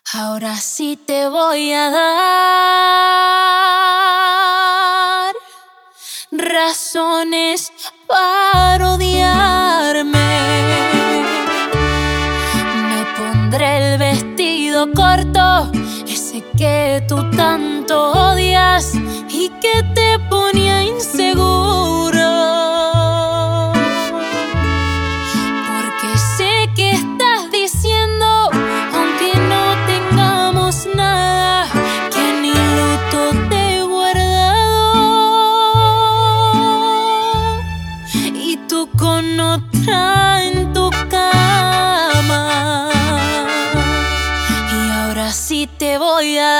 Ahora sí te voy a dar razones para odiarme. Me pondré el vestido corto, ese que tú tanto odias y que te ponía inseguro. Porque sé que estás diciendo, aunque no tengamos nada, que ni luto te he guardado. Y tú con otra en tu cama. Y ahora sí te voy a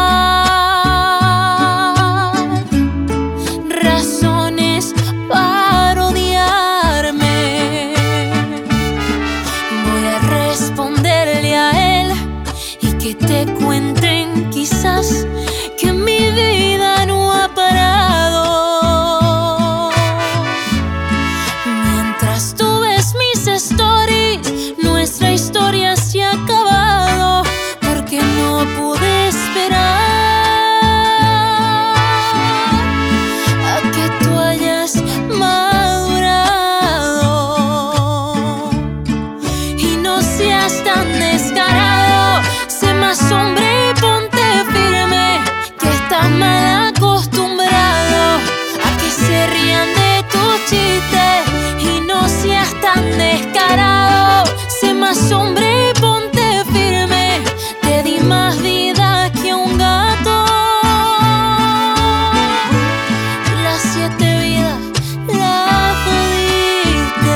dar razones para odiarme. Voy a responderle a él y que te cuenten quizás que mi vida no ha parado. Mientras tú ves mis stories, nuestra historia se ha acabado, porque no pude esperar a que tú hayas madurado. Y no seas tan descarado, sé más hombre y ponte firme, que estás mal acostumbrado a que se rían de tus chistes. Y no seas tan descarado, sé más hombre y ponte firme, te di más vida que un gato. Las 7 vidas las jodiste.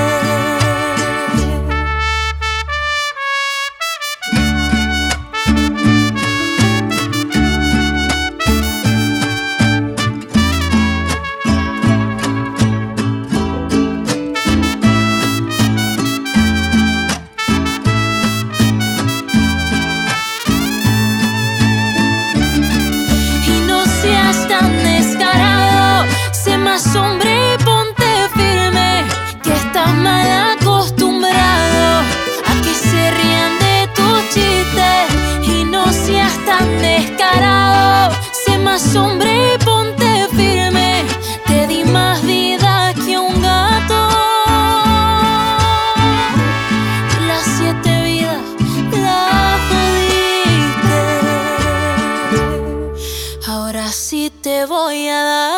Y no seas tan descarado, sé más hombre y ponte firme, que estás mal acostumbrado a que se rían de tus chistes. Y no seas tan descarado, sé más hombre y ponte firme, te di más vida que un gato. Las 7 vidas las jodiste. Ahora sí te voy a dar